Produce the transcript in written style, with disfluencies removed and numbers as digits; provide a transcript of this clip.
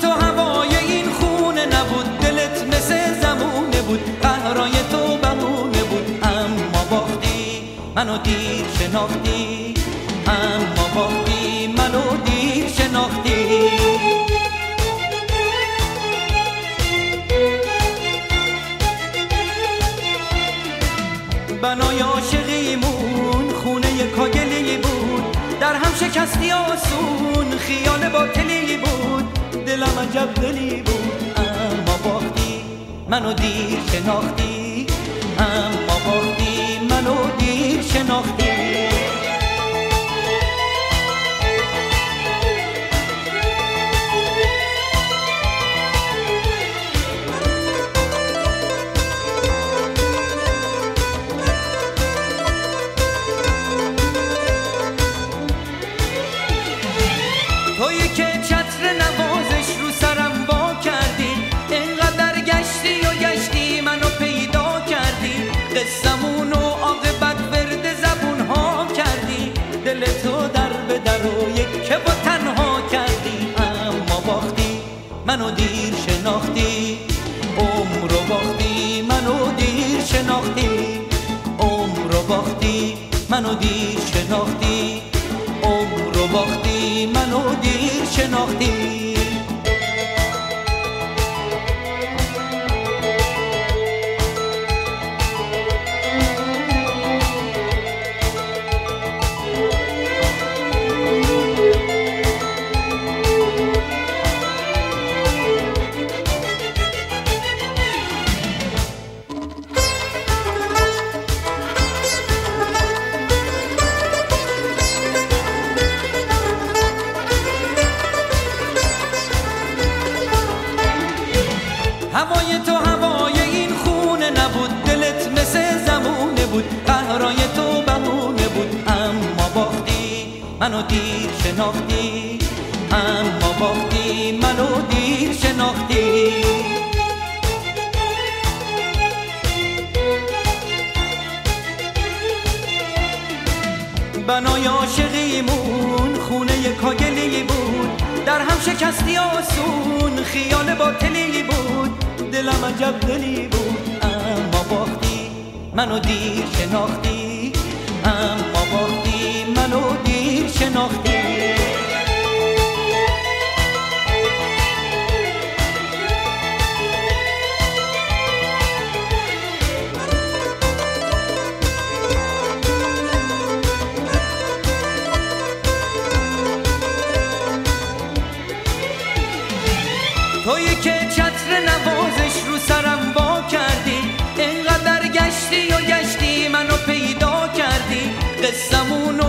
تو هوای این خونه نبود، دلت مثل زمونه بود، قهرای تو بهونه بود. اما باختی منو دیر شناختی، اما باختی منو دیر شناختی. بنای عاشقیمون خونه کاگلی بود، در هم شکستی آسون خیال باطلی بود، دلم عجب دلی بود. اما باختی منو دیر شناختی، اما باختی منو دیر شناختی. تویی که چتر نوازش رو سرم وا کردی، اینقدر گشتی و گشتی منو پیدا کردی، قصمونو عاقبت ورد زبون ها کردی، دل تو در به در و یک با تنها کردی. اما باختی منو دیر شناختی، عمرو باختی منو دیر شناختی، عمرو باختی منو دیر شناختی، عمرو باختی منو دیر شناختی. هوای تو هوای این خونه نبود، دلت مثل زمونه بود، قهرای تو بهونه بود. اما باختی منو دیر شناختی، اما باختی منو دیر شناختی. بنای عاشقیمون خونه کاگلی بود، در هم شکستی آسون خیال باطلی بود، دلم عجب دلی بود. اما باختی منو دیر شناختی، اما باختی منو دیر شناختی. تویی که چتر نوازش رو سرم وا کردی، اینقدر گشتی و گشتی منو پیدا کردی، قصمونو